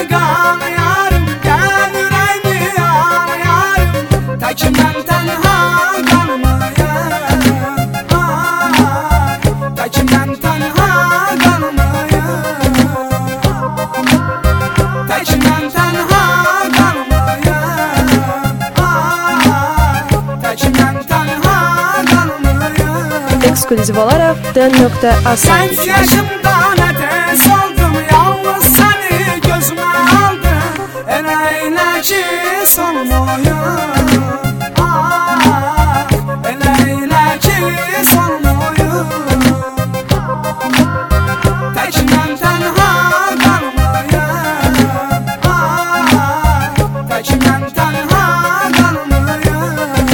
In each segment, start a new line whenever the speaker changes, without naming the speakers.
qanayarım, gəl ürəyimi yanayarım, tək mən tənha qalmayam, tək mən tənha qalmayam, tək mən tənha qalmayam, tək mən tənha qalmayam.
Ekskluziv olaraq D.A
Gənc yaşımda nə tez oldum, yalnız səni gözümə aldım, elə ki solmayım, elə ki solmayım, tək mən tənha qalmayım, tək mən tənha qalmayım.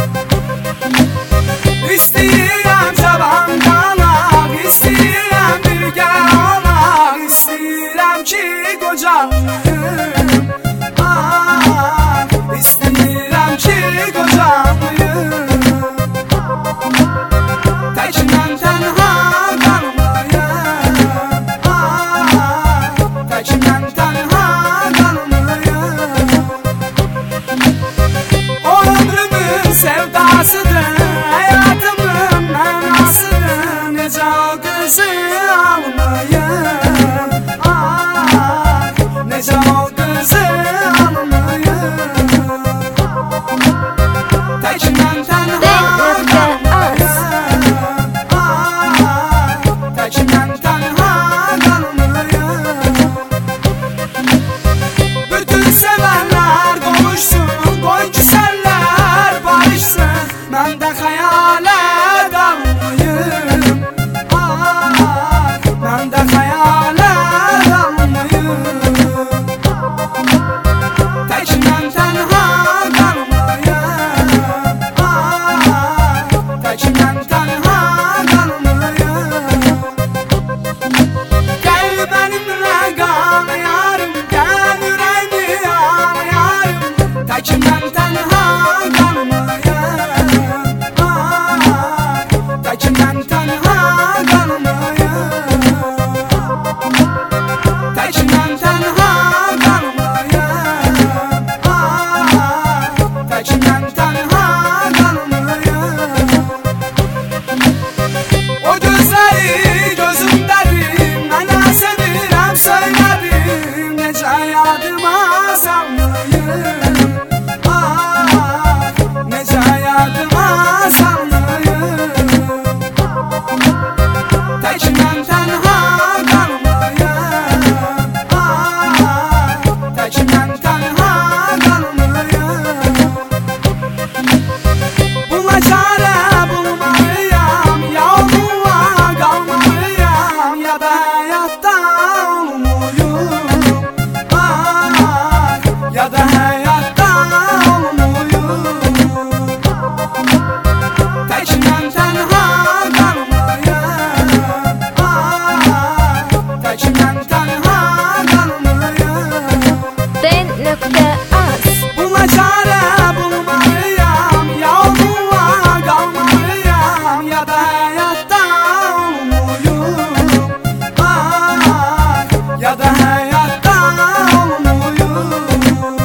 İstəyirəm cavan qalaq, istəyirəm birgə olaq, istəyirəm ki qocalayım, istəyirəm ki qocalayım, tək mən tənha qalmayım, tək mən tənha qalmayım. O ömrümün sevdasıdır, həyatımın mənasıdır, necə o qızı almayım, necə o qızı almayım, tək mən tənha qalmayım, tək mən tənha qalmayım. Bütün sevənlər qovuşsun, qoy küsəllər barışsın, mən də xəyalə qalmayım, mən də xəyalə qalmayım, tək mən tənha qalmayım, tək mən tənha qalmayım. Gəl mənimlə qanayarım, gəl ürəyimi yanayarım, tək mən tənha qalmayım, tək mən tənha qalmayım, tək mən tənha qalmayım, tək mən tənha qalmayım. O gözləri gözümdədir, mənə sevirəm söylədim, necə yadıma salmayım, necə yadıma salmayım, tək mən tənha qalmayım, tək mən tənha qalmayım. Buna çarə bulmalıyam, ya onunla qalmalıyam, ya da həyatda olmalıyım, ya da həyatda olmalıyım, tək mən tənha qalmayım, tək mən tənha qalmayım.
D.A
Buna çarə bulmalıyam, ya onunla qalmalıyam, ya da həyatda olmalıyım, ya da həyatda olmalıyım,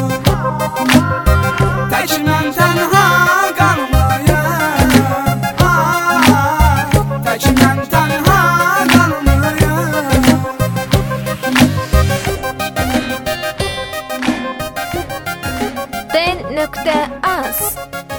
tək mən tənha qalmayım, tək mən tənha qalmayım.
D.A